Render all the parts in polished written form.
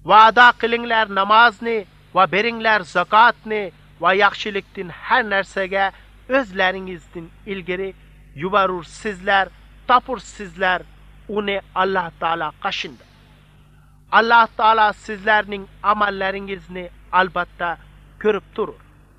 ve ada kılingler namazını ve beringler zakatını ve yaxşılıktin her nersege özlerinizden ilgiri yuvarur sizler, tapur sizler, onu Allah Teala kaşındı. Allah Teala sizlerinin amellerinizni albatta görüp durur.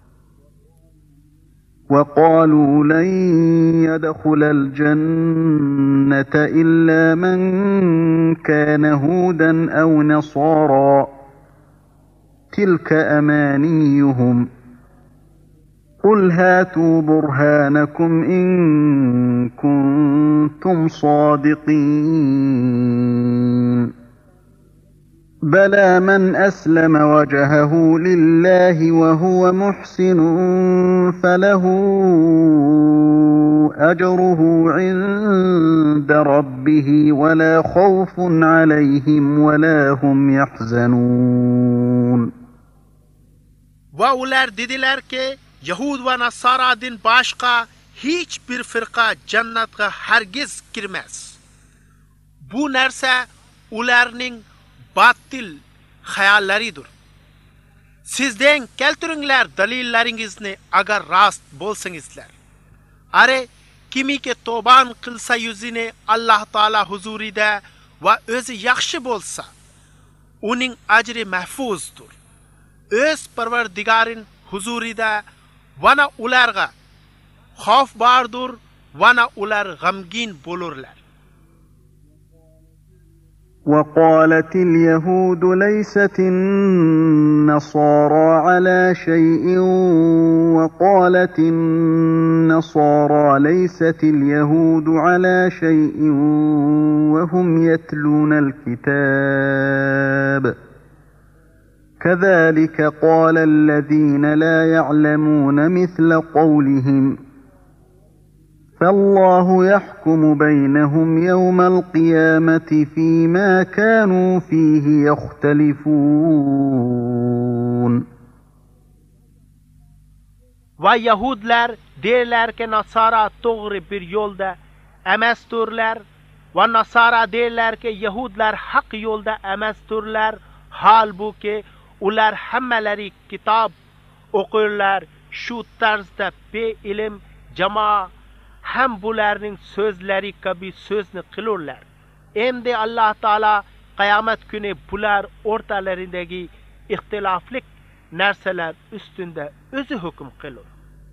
وَقَالُوا لَنْ يَدْخُلَ الْجَنَّةَ إِلَّا مَنْ كَانَ هُودًا أَوْ نَصَارَى تِلْكَ أَمَانِيُّهُمْ قُلْ هَاتُوا بُرْهَانَكُمْ إِنْ كُنْتُمْ صَادِقِينَ بَلَى مَنْ أَسْلَمَ وَجْهَهُ لِلَّهِ وَهُوَ مُحْسِنٌ فَلَهُ أَجْرُهُ عِنْدَ رَبِّهِ وَلَا خَوْفٌ عَلَيْهِمْ وَلَا هُمْ يَحْزَنُونَ. Ve ular dediler ki Yahud ve Nasara'dan başka hiçbir fırka cennetge hergiz girmez. Bu nerse ularning batıl hayallaridir. Sizden keltiringler dalilleringizni agar rast bolsangizlar. Are kimi ki toban qilsa yüzini Allah Taala huzurida ve o'zi yaxshi bo'lsa, uning ajri mahfuzdir. O'z Parvardigarin huzurida vana ularga xavf bordir, vana ular g'amgin bo'lurlar. وَقَالَتِ الْيَهُودُ لَيْسَتِ النَّصَارَى عَلَى شَيْءٍ وَقَالَتِ النَّصَارَى لَيْسَتِ الْيَهُودُ عَلَى شَيْءٍ وَهُمْ يَتْلُونَ الْكِتَابَ كَذَلِكَ قَالَ الَّذِينَ لَا يَعْلَمُونَ مِثْلَ قَوْلِهِمْ فَاللَّهُ يَحْكُمُ بَيْنَهُمْ يَوْمَ الْقِيَامَةِ فِيمَا كَانُوا فِيهِ يَخْتَلِفُونَ. Ve Yahudlar derler ki Nasara doğru bir yolda emasturlar ve Nasara derler ki Yahudlar hak yolda emasturlar. Halbuki ular hammaları kitap okurlar, şu tarzda be-ilim cama hem bularning sözleri kabi sözni qilurlar. Endi Allah Taala kıyamet günü bular ortalarındaki ihtilaflik narsalar üstünde özü hüküm qilur.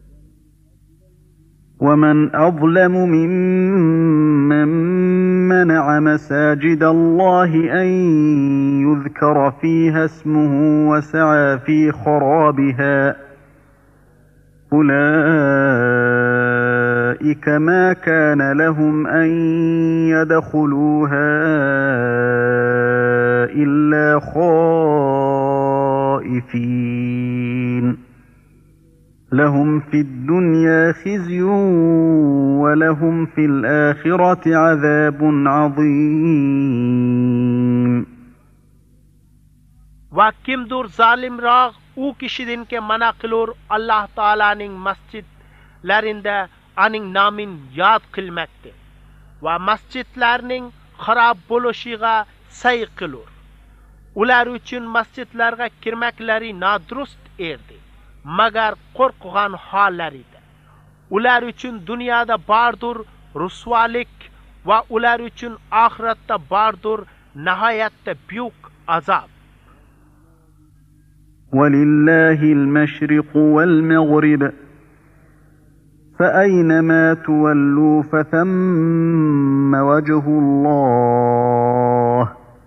وَمَنْ أَظْلَمُ مِمَّنْ مَنَعَ مَسَاجِدَ اللَّهِ أَنْ يُذْكَرَ فِيهَا اسْمُهُ وَسَعَى فِي خَرَابِهَا أُولَئِكَ مَا كَانَ لَهُمْ أَنْ يَدْخُلُوهَا إِلَّا خَائِفِينَ لَهُمْ فِي الدُّنْيَا خِزْيٌ وَلَهُمْ فِي الْآخِرَةِ عَذَابٌ عَظِيمٌ. Ve kimdur zalimrağ o kişiden ki mana kılur Allah Teala'nın masjidlerinde aning namin yad kılmakta ve masjidlerinin harab bo'lishig'a say qilur. Ular uchun masjidlarga kirmakleri nadurust erdi. Magar qo'rqgan hollarida. Ular uchun dunyoda bordur rusvalik va ular uchun oxiratda bordur nihoyatda buyuk azob. وَلِلَّهِ الْمَشْرِقُ وَالْمَغْرِبُ فَأَيْنَمَا تُوَلُّوا فَثَمَّ وَجْهُ اللَّهِ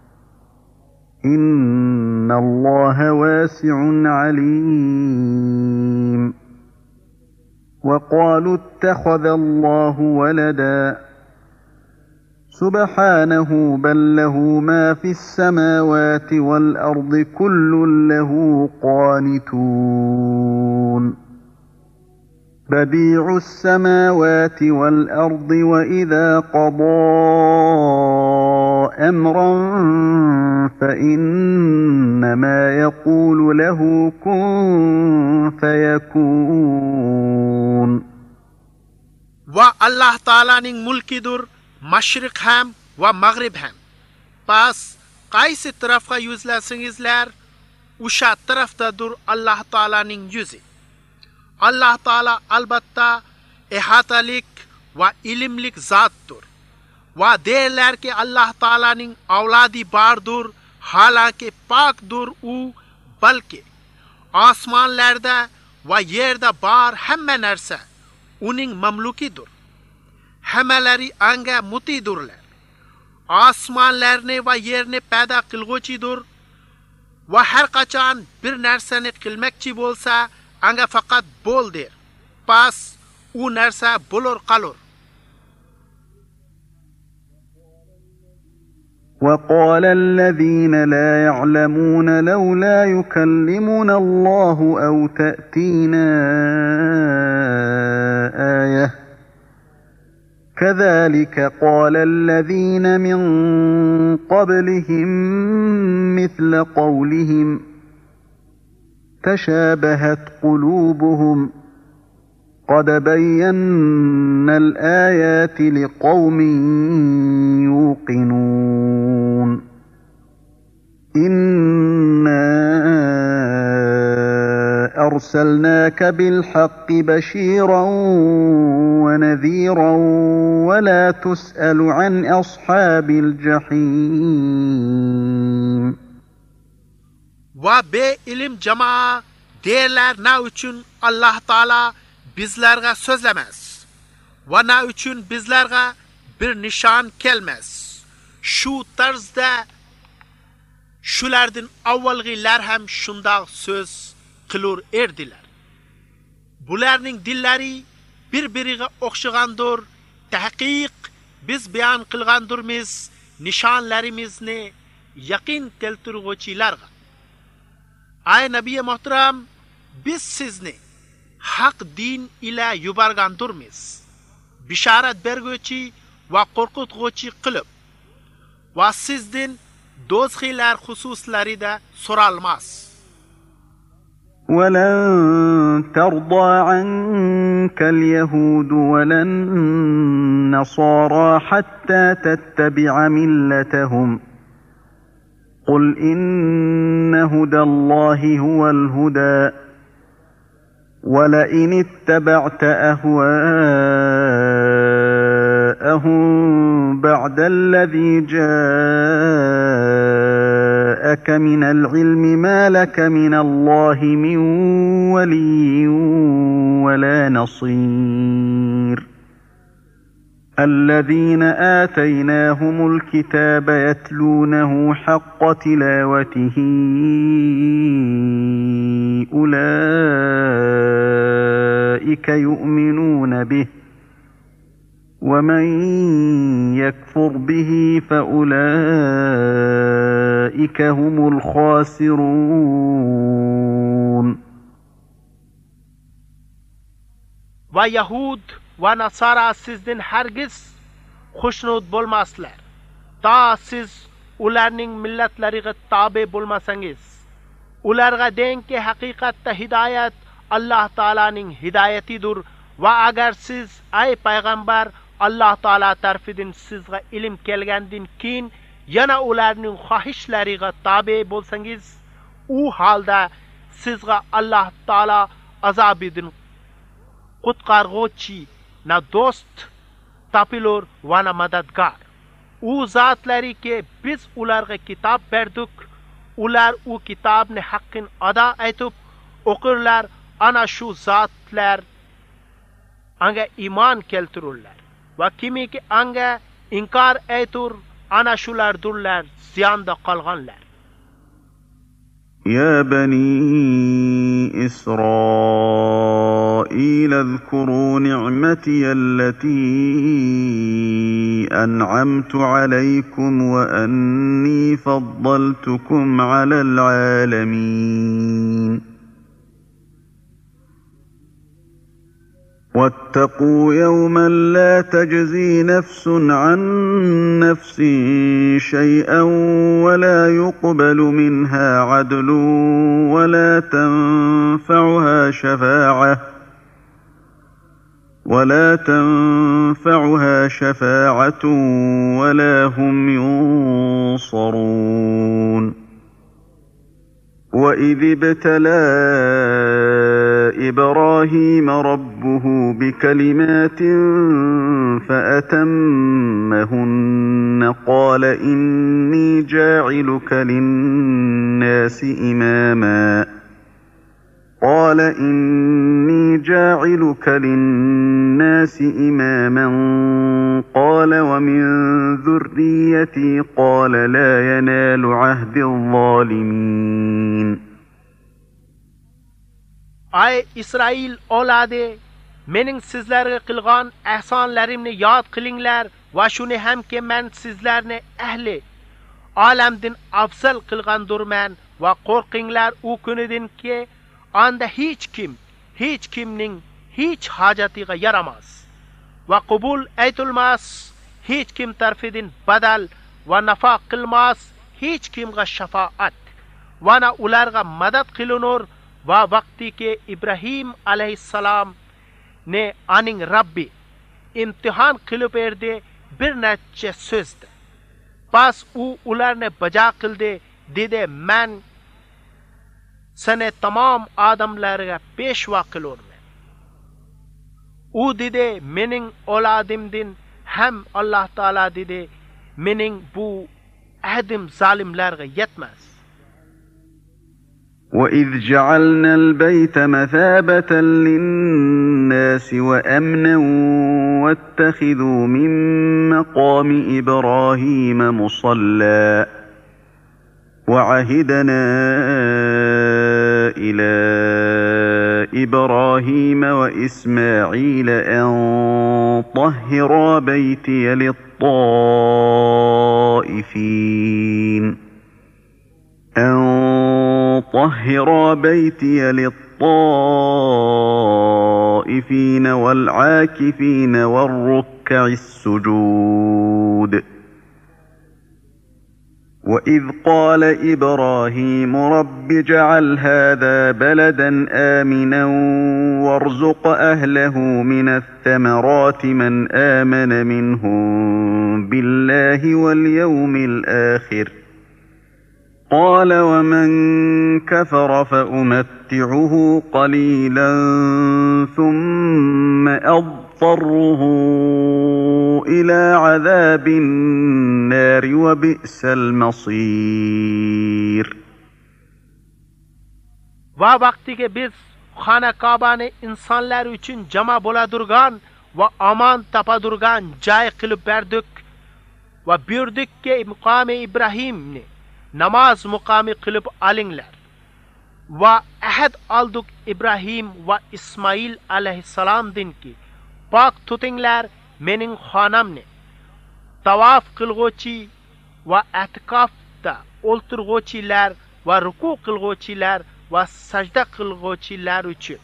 إِنَّ اللَّهَ وَاسِعٌ عَلِيمٌ. وَقَالُوا اتَّخَذَ اللَّهُ وَلَدًا سُبْحَانَهُ بَل لَّهُ مَا فِي السَّمَاوَاتِ وَالْأَرْضِ كُلٌّ لَّهُ قَانِتُونَ. بَدِيعُ السَّمَاوَاتِ وَالْأَرْضِ وَإِذَا قَضَىٰ أَمْرًا فَإِنَّمَا يَقُولُ لَهُ كُن فَيَكُونُ. Ve Allah Teala'nın mulkidir, maşrik hem ve mağrib hem. Pas qaysi tarafga yuzlasingizlar, o'sha tarafdadir Alloh taolaning yuzi. Alloh taolo albatta ehatalik va ilmlik zotdir. Va deylarki Alloh taolaning avlodi bordir, halaki pokdir u, balki osmonlarda va yerda bor hamma narsa uning mamlukidir. Hammalari anga mutidirlar. Osmonlarni va yerni paydo qilguvchidir va har qachon bir narsani qilmoqchi bo'lsa, anga faqat bo'l der. Pas u narsa bo'lur qolur. وقال الذين لا يعلمون لولا يكلمنا الله أو تأتينا آية كذلك قال الذين من قبلهم مثل قولهم تشابهت قلوبهم قد بينا الآيات لقوم يوقنون إنا أرسلناك بالحق بشيرا ونذيرا ولا تسأل عن أصحاب الجحيم وبه ilim jamaa derler ne üçün Allah Taala bizlerge sözlemez. Ve ne üçün bizlerge bir nişan kelmez. Şu tarzda şulardan avvalgiler hem şunda söz kılır erdiler. Bularning dillari bir-biriga o'xshagandir. Tahqiq biz bayon qilgandirmiz nishonlarimizni yaqin keltiruvchilarga. Ay Nabiy muhtaram, biz sizni haq din ila yuborgandirmiz. Bishorat berguvchi va qo'rqituvchi qilib. Va sizdan do'stlar xususlarida so'ralmas. ولن ترضى عنك اليهود ولا النصارى حتى تتبع ملتهم قل إن هدى الله هو الهدى ولئن اتبعت أهواءهم بعد الذي جاءك من العلم ما لك من الله من ولي ولا نصير الذين آتيناهم الكتاب يتلونه حق تلاوته أولئك يؤمنون به ومن يكفر به فأولئك هم الخاسرون ويهود ونصارى sizden hargiz xushnud bo'lmaslar. Ta siz ularning millatlariga tabe bo'lmasangiz. Ularga dengki haqiqatda hidoyat Alloh taolaning hidoyatidir va agar siz ay payg'ambar Alloh taolo tarafidan sizga ilm kelgandan keyin yana ularning xohishlariga tabe bo'lsangiz, u holda sizga Alloh taolo azobidan qutqarg'uvchi na do'st tapilur va na madadgar. U zotlari ki biz ularga kitob berdik, ular u kitobni haqqin ado etib o'qirlar, ana shu zotlar anga iymon keltirurlar. Va kimiki anga inkor etur, ana shulardirlar ziyonda qolganlar. يا بني إسرائيل اذكروا نعمتي التي أنعمت عليكم وأني فضلتكم على العالمين واتقوا يوما لا تجزي نفس عن نفس شيئا ولا يقبل منها عدل ولا تنفعها شفاعة ولا هم ينصرون وإذ ابتلى إبراهيم ربه بكلمات فأتمهن قال إني جاعلك للناس إماما قال ومن ذريتي قال لا ينال عهد الظالمين Ay İsrail oladı, mening sizlarga qilgan ehsonlarimni yod qilinglar va shuni hamki men sizlarni ahli olamdan afzal qilgandurman va qo'rqinglar u kunidanki anda hech kimning hech hojatiga yaramas va qabul aytilmas hech kim tarafidan badal va nafo qilmas hech kimga shafoat va na ularga madad qilinur va vaqti ke İbrahim alayhissalom ne aning Rabbi imtihon qilib berdi bir necha so'zdi. Pas u ularni bajo qildi, dedi men seni tamom odamlarga peshvo qilurman. U dedi mening oladimdin ham Alloh taolo dedi mening bu ahdim zolimlarga yetmas. وإذ جعلنا البيت مثابة للناس وأمنا واتخذوا من مقام إبراهيم مصلى وعهدنا إلى إبراهيم وإسماعيل أن طهرا بيتي للطائفين والعاكفين والركع السجود وإذ قال إبراهيم رب اجعل هذا بلدا آمنا وارزق أهله من الثمرات من آمن منهم بالله واليوم الآخر قال ومن كفر فأمتعه قليلا ثم أضطره إلى عذاب النار وبئس المصير. Va vaqtiga biz Xona Ka'bani insonlar uchun jama bo'ladurgan va aman tapadurgan joy qilib berdik va buyurdikki muqomi Ibrohimni namoz muqomi qilib olinglar va ahd oldik Ibrohim va Ismoil alayhissalomdanki pok tutinglar mening xonamni tavof qilg'uvchi va i'tikofda o'ltirg'uvchilar va ruku qilg'uvchilar va sajda qilg'uvchilar uchun.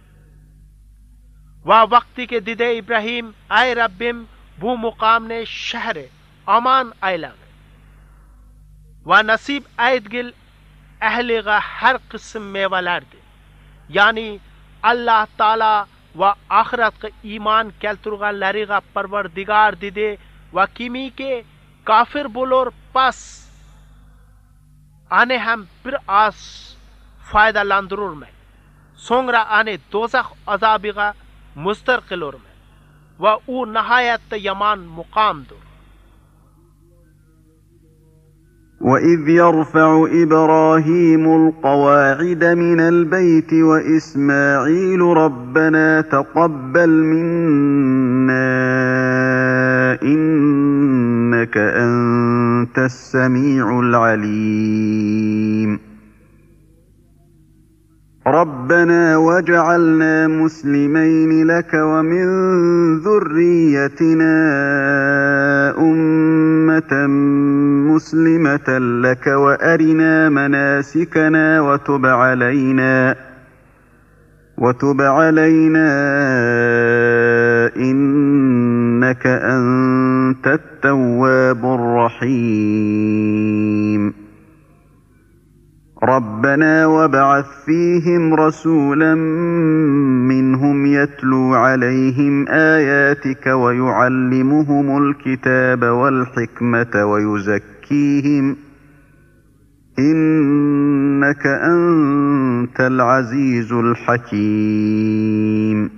Va vaqtiga dedi Ibrohim ay Rabbim bu muqomni shahri aman aylan va nasib aytgil ahliga har qism mevalardi, ya'ni Alloh taolo va oxiratga iymon keltirganlariga Parvardigor dedi va kimiki kofir bo'lur pas ane ham bir oz foydalantirurman, so'ngra ane do'zax azobiga mustar qilurman va u nihoyatda yomon muqomdir. وإذ يرفع إبراهيم القواعد من البيت وإسماعيل ربنا تقبل منا إنك أنت السميع العليم ربنا واجعلنا مسلمين لك ومن ذريتنا أمة مسلمة لك وأرنا مناسكنا وتب علينا إنك أنت التواب الرحيم. ربنا وابعث فيهم رسولا منهم يتلو عليهم آياتك ويعلمهم الكتاب والحكمة ويزكيهم إنك أنت العزيز الحكيم.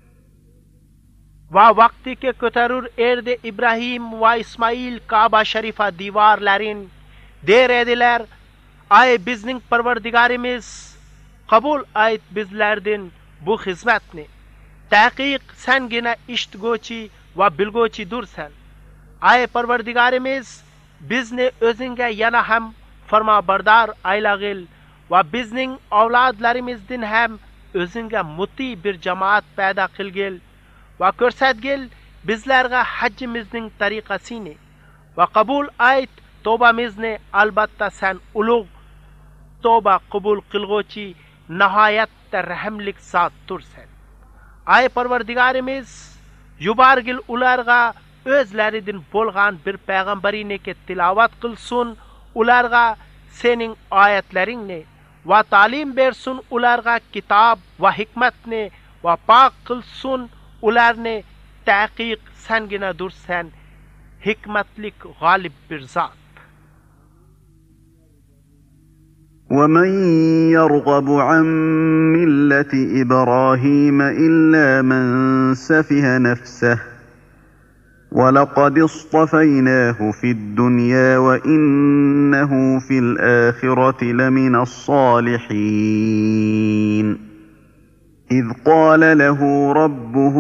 Ve vakti ki kötürür erde İbrahim ve İsmail Kaaba Şerifa divarların der ediler. Ay bizning Parvardigarimiz kabul ayt bizlerden bu hizmetni. Tahqiq sengina iştgochi ve bilgochi dursan. Ay Parvardigarimiz bizni özünge yana ham farmabardar aylagil ve bizning avladlarimizdan ham özünge muti bir cemaat payda qilgil ve ko'rsatgil bizlarga hajjimizning tariqasini ve kabul ayt tövbamizni albatta sen ulug' tövbe qabul qilg'uvchi nihoyatda rahmlik zot tursan. Ay Parvardigarimiz yuborgil ularga o'zlaridan bo'lgan bir payg'ambariniki tilovat qilsin, ularga sening oyatlaringni va ta'lim bersin, ularga kitob va hikmatni va pok qilsin, ularni tahqiq sangina dursan, hikmatlik g'olib bir zot. ومن يرغب عن ملة إبراهيم إلا من سفه نفسه ولقد اصطفيناه في الدنيا وإنه في الآخرة لمن الصالحين إذ قال له ربه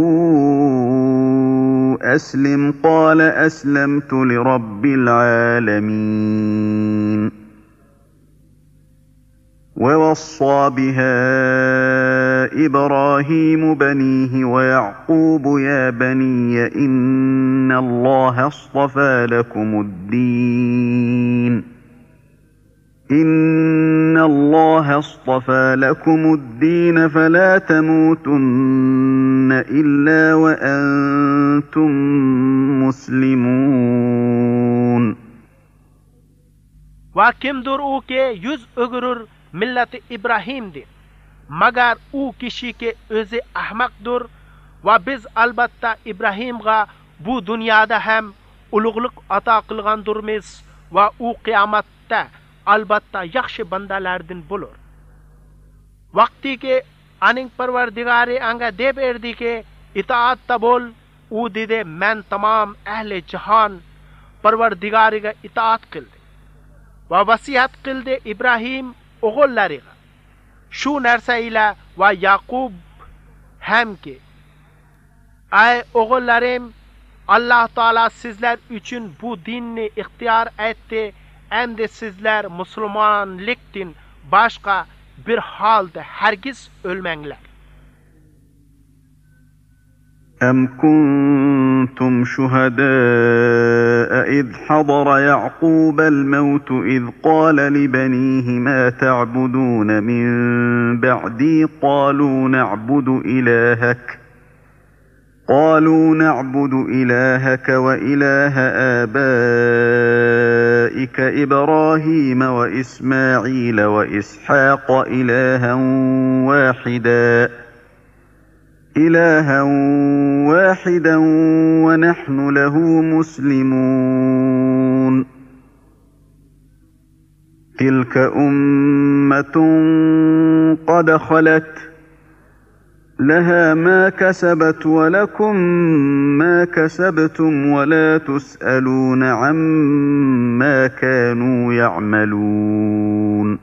أسلم قال أسلمت لرب العالمين ووصى بها إبراهيم بنيه ويعقوب يا بني إن الله اصطفى لكم الدين فلا تموتن إلا وأنتم مسلمون. وكم در ke yüz ögürür milleti İbrahim'dir. Magar u kişi ki özü ahmakdır ve biz albatta İbrahim'ga bu dünyada hem ulug'lik ata qilgandurmiz ve u qiyomatda albatta yaxshi bandalardan bo'lur. Vaqti ki aning Parvardigari anga deb erdi ki itoatda bo'l, u dedi men tamam ahli jahon Parvardigariga itoat qildi ve vasiyat qildi İbrahim o'g'illariga. Shu narsa ila va Yaqub hamki ay o'g'illarim, Alloh taolo sizlar uchun bu dinni ixtiyor etdi. Endi sizlar musulmonlikdan boshqa bir holda hargiz o'lmanglar. أم كنتم شهداء إذ حضر يعقوب الموت إذ قال لبنيه ما تعبدون من بعدي قالوا نعبد إلهك وإله آبائك إبراهيم وإسماعيل وإسحاق إلها واحدا ونحن له مسلمون. تلك أمة قد خلت لها ما كسبت ولكم ما كسبتم ولا تسألون عما كانوا يعملون.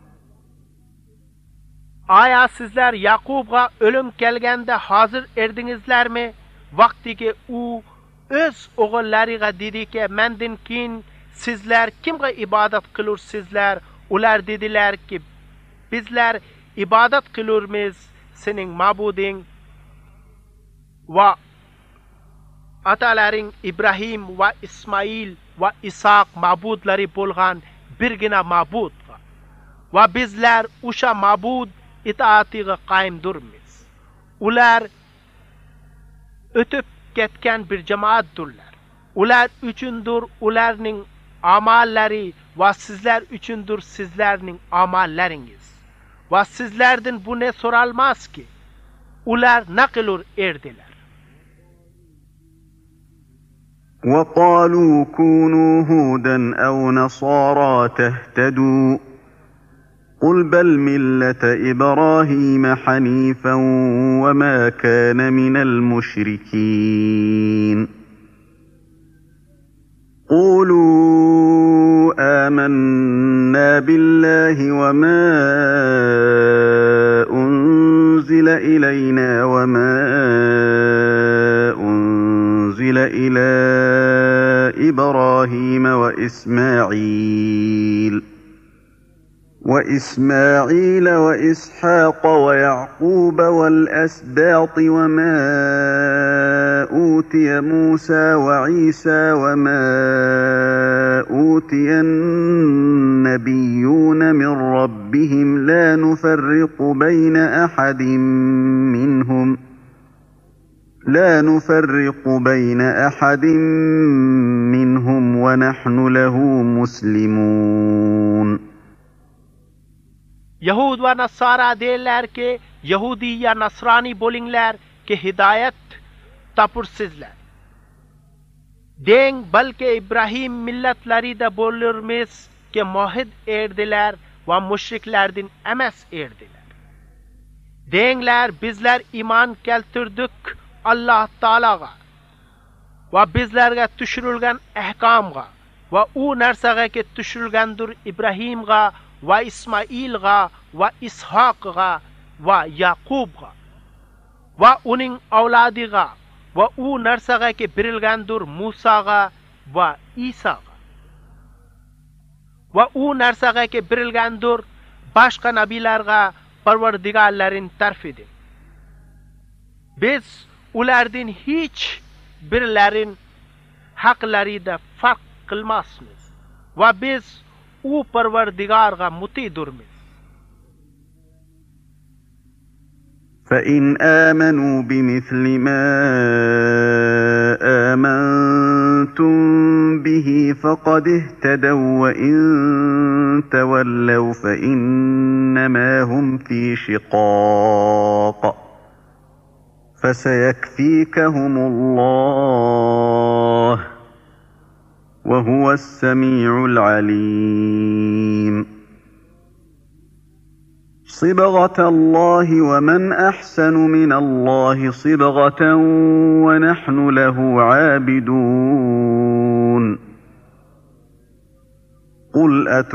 Aya sizler Yakub'a ölüm kelgende hazır erdingizlermi? Vakti ki u öz oğullarıga dedi ki mendin kin sizler kimge ibadet kılırsizler? Ular dediler ki bizler ibadet kılırmız senin mabudin ve ataların İbrahim ve İsmail ve İshak mabudları bulgan birgina mabud ve bizler uşa mabud itaatiga qaim durmiz. Ular ötüp ketken bir cemaattırlar. Ular üçündür ularning amallari va sizler üçündür sizlerning amallaringiz. Va sizlerden bu ne soralmaz ki? Ular naqilur erdiler. وَقَالُوا كُونُوا هُودًا أَوْ نَصَارَىٰ تَهْتَدُوا قُلْ بَلْ مِلَّةَ إِبْرَاهِيمَ حَنِيفًا وَمَا كَانَ مِنَ الْمُشْرِكِينَ قُولُوا آمَنَّا بِاللَّهِ وَمَا أُنزِلَ إِلَيْنَا وَمَا أُنزِلَ إِلَىٰ إِبْرَاهِيمَ وَإِسْمَاعِيلَ وَإِسْحَاقَ وَيَعْقُوبَ وَالْأَسْبَاطِ وَمَا أُوتِيَ مُوسَىٰ وَعِيسَىٰ وَمَا أُوتِيَ النَّبِيُّونَ مِن رَّبِّهِمْ لَا نُفَرِّقُ بَيْنَ أَحَدٍ مِّنْهُمْ وَنَحْنُ لَهُ مُسْلِمُونَ Yahud ve Nasara derler ki, Yahudi ya Nasrani bolinler ki hidayet tapur sizler. Deng balki İbrahim milletleri de bolurmiz ki muhid erdiler ve müşriklerden emes erdiler. Dengler bizler iman keltirdik Allah Ta'alaga ve bizlerge düşürülgen ehkamga ve u narsaga ki düşürülgendir İbrahimga ve İsmailga ve İshakga ve Yakubga ve uning avladiga ve u narsaga ki birilgendir Musaga ve İsa'ga ve u narsaga ki birilgendir başka nabilerga parvardigarlerin tarfidir. Biz ulardan hiç birlerin haklarida fark kılmazmız ve biz u parvardigarga mutidurmiz. فَإِنْ آمَنُوا بِمِثْلِ مَا آمَنْتُمْ بِهِ فَقَدِ اهْتَدَوْا وَإِنْ تَوَلَّوْا فَإِنَّمَا هُمْ فِي شِقَاقٍ فَسَيَكْفِيكَهُمُ اللَّهُ وَهُوَ السَّمِيعُ الْعَلِيمُ صِبْغَةَ اللَّهِ وَمَنْ أَحْسَنُ مِنَ اللَّهِ صِبْغَةً وَنَحْنُ لَهُ عَابِدُونَ قُلْ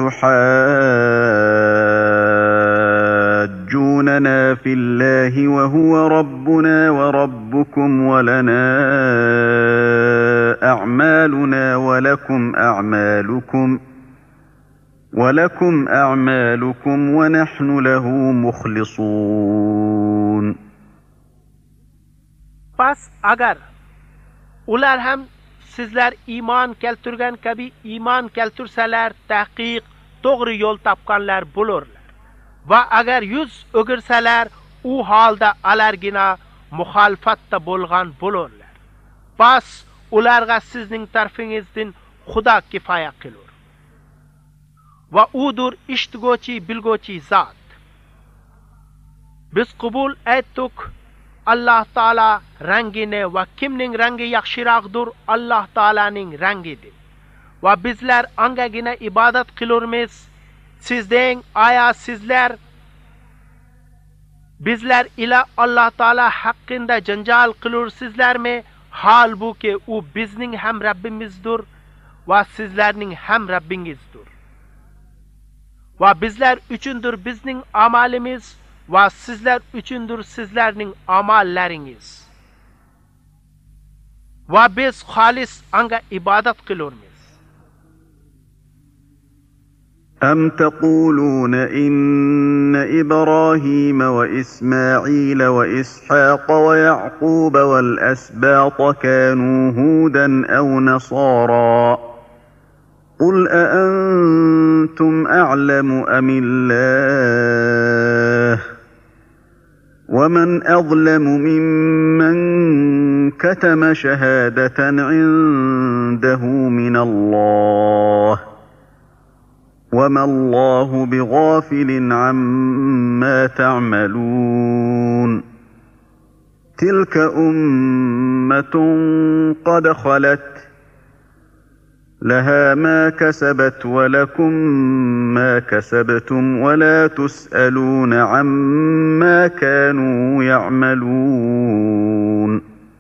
أَتُحَاجُّونَنَا فِي اللَّهِ وَهُوَ رَبُّنَا وَرَبُّكُمْ وَلَنَا أَعْمَالُنَا وَلَكُمْ أَعْمَالُكُمْ وَنَحْنُ لَهُ مُخْلِصُونَ Pas agar ular ham sizler iman keltirgen kabi iman keltirseler tahqiq doğru yol tapkanlar bulurlar. Ve agar yüz ögürseler u halda alargina muhalfatta bolgan bulurlar. Pas ularga sizning tarfingizden Xudo kifoya qilur. Ve udur iştgochi bilgochi zat. Biz qabul etdik Allah Taala rangine ve kimning rangi yaxshiraqdur Allah Taalaning rangidir. Ve bizler angagina ibadat qilurmiz. Sizden aya sizler bizler ila Allah Taala haqqında janjal qilursizlarmi? Halbuki u bizning ham Rabbimizdir ve sizlerning ham Rabbingizdir. Ve bizler üçündür bizning amalimiz ve sizler üçündür sizlerning amallaringiz. Ve biz halis anga ibadat qilurmiz. أَمْ تَقُولُونَ إِنَّ إِبْرَاهِيمَ وَإِسْمَاعِيلَ وَإِسْحَاقَ وَيَعْقُوبَ وَالْأَسْبَاطَ كَانُوا هُودًا أَوْ نَصَارَىٰ قُلْ أَأَنْتُمْ أَعْلَمُ أَمِ اللَّهُ وَمَنْ أَظْلَمُ مِمَّنْ كَتَمَ شَهَادَةً عِندَهُ مِنَ اللَّهِ وَمَا اللَّهُ بِغَافِلٍ عَمَّا تَعْمَلُونَ تِلْكَ أُمَّةٌ قَدْ خَلَتْ لَهَا مَا كَسَبَتْ وَلَكُم مَّا كَسَبْتُمْ وَلَا تُسْأَلُونَ عَمَّا كَانُوا يَعْمَلُونَ.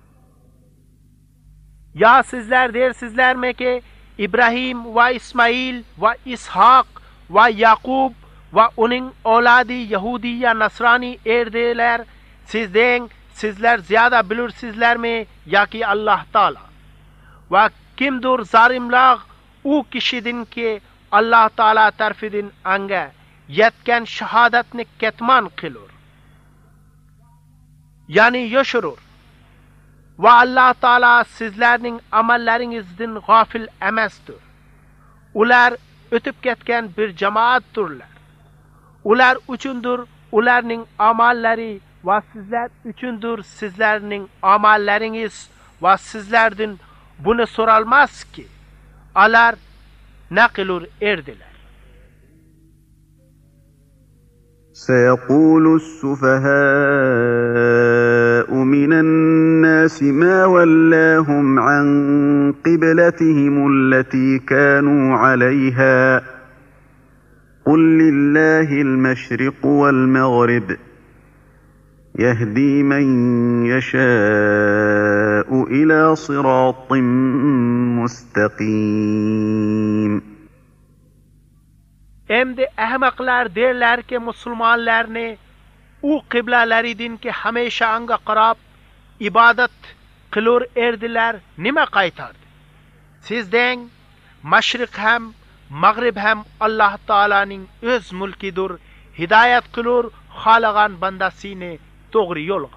Ya sizler dersizler mi ki İbrahim ve İsmail ve İshak ve Yakub ve onun oğladı Yahudi ya Nasrani erdiler. Sizler ziyada bilirsizler mi ya ki Allah Teala? Ve kimdir zalimler o kişidin ki Allah Teala tarafından anga yetken şehadetini ketman kılır. Yani yaşırır. Ve Allah Teala sizlerinin amellerinizden gafil emestir. Ular ötüp ketken bir cemaattirler. Ular üçündür ularning amalleri ve sizler üçündür sizlerinin amalleriniz ve sizlerden bunu sorulmaz ki. Alar ne kılır erdiler. سيقول السفهاء من الناس ما ولاهم عن قبلتهم التي كانوا عليها قل لله المشرق والمغرب يهدي من يشاء إلى صراط مستقيم. Emdi ahmaklar derler ki Müslümanlar ne o kıblalarıdin ki hmeşa anga qarab ibadet kılır erdiler nime qaytardı? Sizden maşrik hem mağrib hem Allah Teala'nın öz mülkidir, hidayet kılır xalagan bandasini doğru yolga.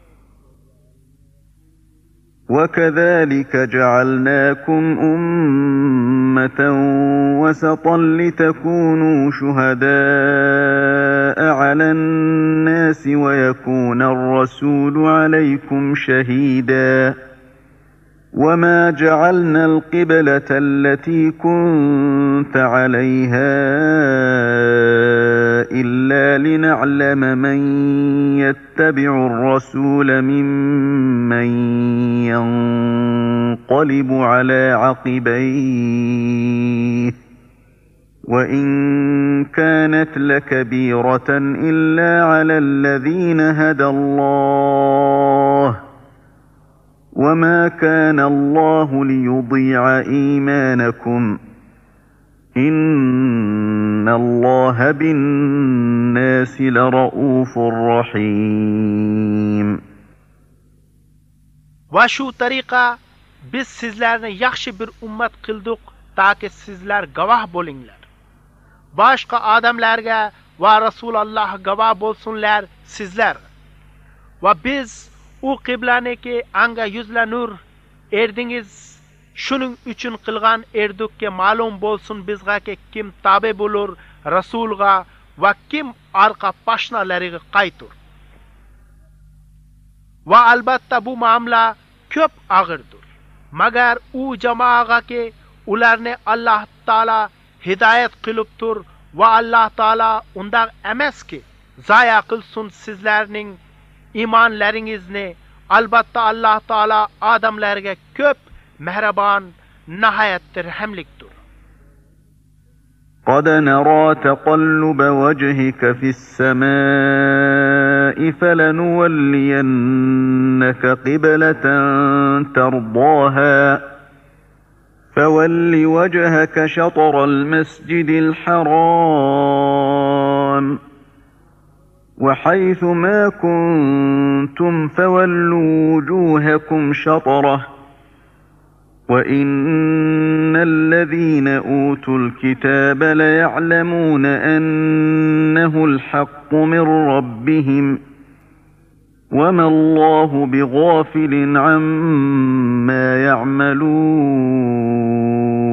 وَكَذَٰلِكَ جَعَلْنَاكُمْ أُمَّةً وَسَطًا لِتَكُونُوا شُهَدَاءَ عَلَى النَّاسِ وَيَكُونَ الرَّسُولُ عَلَيْكُمْ شَهِيدًا. وَمَا جَعَلْنَا الْقِبْلَةَ الَّتِي كُنتَ عَلَيْهَا إِلَّا لِنَعْلَمَ مَن يَتَّبِعُ الرَّسُولَ مِمَّن يَنقَلِبُ عَلَى عَقِبَيْهِ وَإِن كَانَتْ لَكَبِيرَةً إِلَّا عَلَى الَّذِينَ هَدَى اللَّهُ وَمَا كَانَ اللَّهُ لِيُضِيعَ إِيمَانَكُمْ إِنَّ اللَّهَ بِالنَّاسِ لَرَءُوفٌ رَحِيمٌ. Ve şu tariqa biz sizlerine yaxşı bir ümmet kıldık ta ki sizler gavah bolinglar. Başka adamlarga ve Resulullah gavah bolsunlar sizler. Ve biz o kıblani ki anga yüzlenur erdiniz şunun üçün kılgan erdik ki malum bolsun bizga ki kim tabi bulur Resulga ve kim arka paşnalarıga qaytur. Ve albatta bu mamla köp ağırdır. Magar u cemaaga ki ularni Allah Teala hidayet kılıptur ve Allah Teala undan emes ki zaya kılsın sizlerinin imanlarınızı. Albatta Allah Teala adamlarga köp mehraban nihayettir hemliktir. قَدْ نَرَى تَقَلُّبَ وَجْهِكَ فِي السَّمَاءِ فَلَنُوَلِّيَنَّكَ قِبْلَةً تَرْضَاهَا فَوَلِّ وَجْهَكَ شَطْرَ الْمَسْجِدِ الْحَرَامِ وَحَيْثُ مَا كُنتُمْ فَوَلُّوا وُجُوهَكُمْ شَطْرَهُ وَإِنَّ الَّذِينَ أُوتُوا الْكِتَابَ لَيَعْلَمُونَ أَنَّهُ الْحَقُّ مِنْ رَبِّهِمْ وَمَا اللَّهُ بِغَافِلٍ عَمَّا يَعْمَلُونَ.